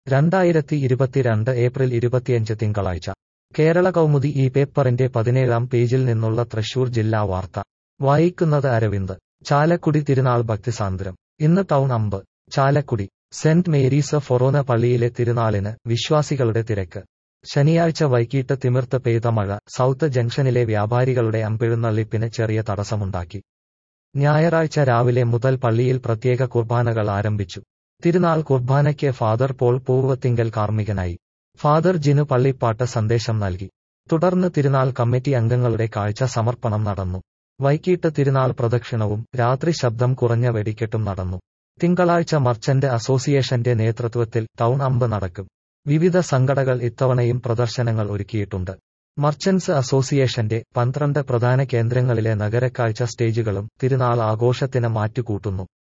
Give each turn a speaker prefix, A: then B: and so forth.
A: 2022 April 25 തിങ്കളാഴ്ച കേരള കൗമുദി ഈ പേപ്പറിന്റെ 17-ാം പേജിൽ നിന്നുള്ള തൃശൂർ ജില്ലാ വാർത്ത വായിക്കുന്നത് അരവിന്ദ്. ചാലക്കുടി തിരുനാൾ ഭക്തിസാന്ദ്രം. ഇന്ന് ടൗൺ അമ്പ്. ചാലക്കുടി സെന്റ് മേരീസ് ഫൊറോന പള്ളിയിലെ തിരുനാളിന് വിശ്വാസികളുടെ തിരക്ക്. ശനിയാഴ്ച വൈകിട്ട് തിമിർത്ത് പെയ്ത മഴ സൗത്ത് ജംഗ്ഷനിലെ വ്യാപാരികളുടെ അമ്പെഴുന്നള്ളിപ്പിന് ചെറിയ തടസ്സമുണ്ടാക്കി. ഞായറാഴ്ച രാവിലെ മുതൽ പള്ളിയിൽ പ്രത്യേക കുർബാനകൾ ആരംഭിച്ചു. തിരുനാൾ കുർബാനയ്ക്ക് ഫാദർ പോൾ പൂവത്തിങ്കൽ കാർമ്മികനായി. ഫാദർ ജിനു പള്ളിപ്പാട്ട് സന്ദേശം നൽകി. തുടർന്ന് തിരുനാൾ കമ്മിറ്റി അംഗങ്ങളുടെ കാഴ്ച സമർപ്പണം നടന്നു. വൈകിട്ട് തിരുനാൾ പ്രദക്ഷിണവും രാത്രി ശബ്ദം കുറഞ്ഞ വെടിക്കെട്ടും നടന്നു. തിങ്കളാഴ്ച മർച്ചന്റ് അസോസിയേഷന്റെ നേതൃത്വത്തിൽ ടൗൺ അമ്പ് നടക്കും. വിവിധ സംഘടനകൾ ഇത്തവണയും പ്രദർശനങ്ങൾ ഒരുക്കിയിട്ടുണ്ട്. മർച്ചന്റ്സ് അസോസിയേഷന്റെ 12 പ്രധാന കേന്ദ്രങ്ങളിലെ നഗരക്കാഴ്ച സ്റ്റേജുകളും തിരുനാൾ ആഘോഷത്തിന് മാറ്റുകൂട്ടുന്നു.